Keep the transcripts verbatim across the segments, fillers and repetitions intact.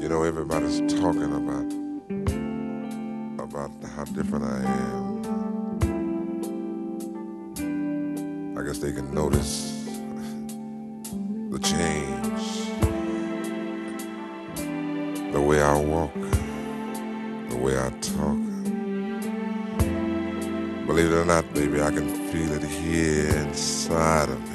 You know, everybody's talking about about how different I am. I guess they can notice the change, the way I walk, the way I talk. Believe it or not, baby, I can feel it here inside of me.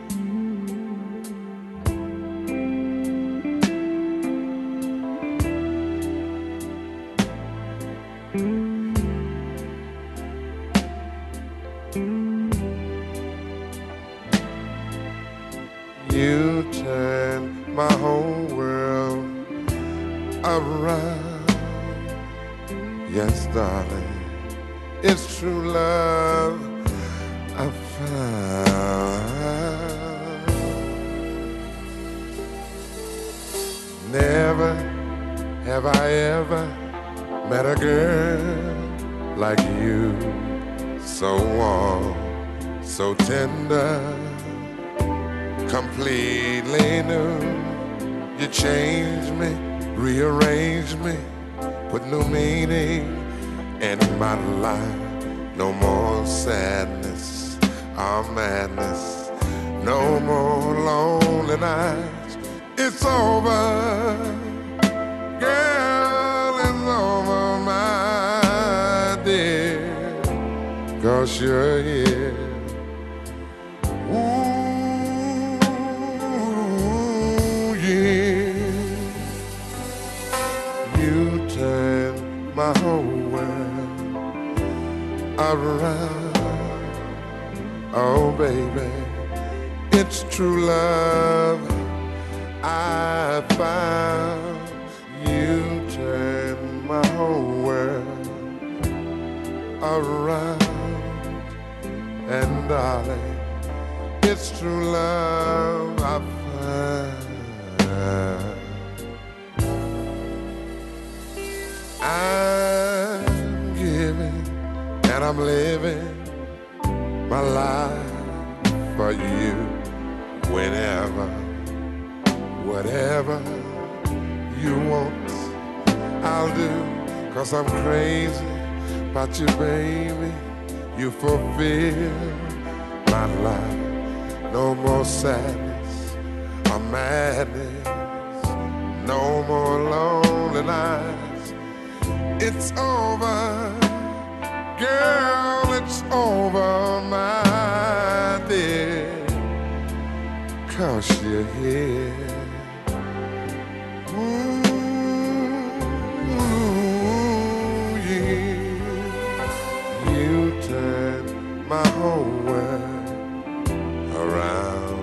You turn my whole world around. Yes, darling, it's true love I found. Never have I ever met a girl like you, so warm, so tender, completely new. You changed me, rearranged me, put new meaning in my life. No more sadness or madness, no more lonely nights. It's over, girl, it's over, my dear, 'cause you're here. My whole world around. Oh, baby, it's true love I found. You turn my whole world around. And darling, it's true love I found. I'm giving and I'm living my life for you. Whenever, whatever you want, I'll do. 'Cause I'm crazy about you, baby. You fulfill my life. No more sadness or madness, no more lonely nights. It's over, girl, it's over, my dear, 'cause you're here. Ooh, yeah. You turn my whole world around.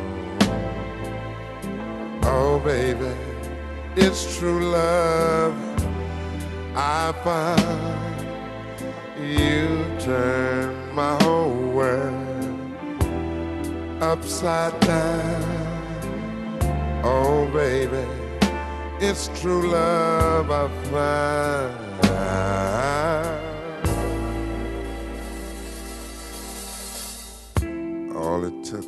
Oh, baby, it's true love I found. You turn my whole world upside down. Oh, baby, it's true love I found. All it took,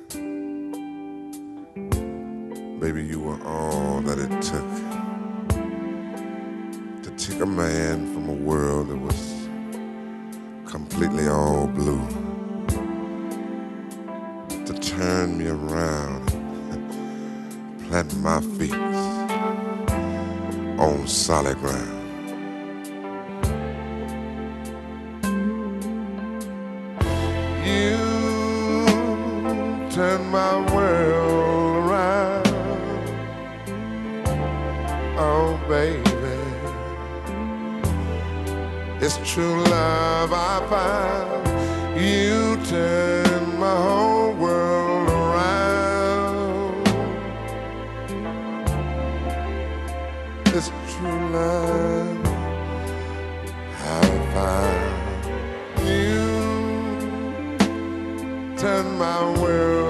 baby, you were all that it took. Took a man from a world that was completely all blue to turn me around and plant my feet on solid ground. You turn my world around. Oh, baby, it's true love I found. You turn my whole world around. It's true love I found. You turn my world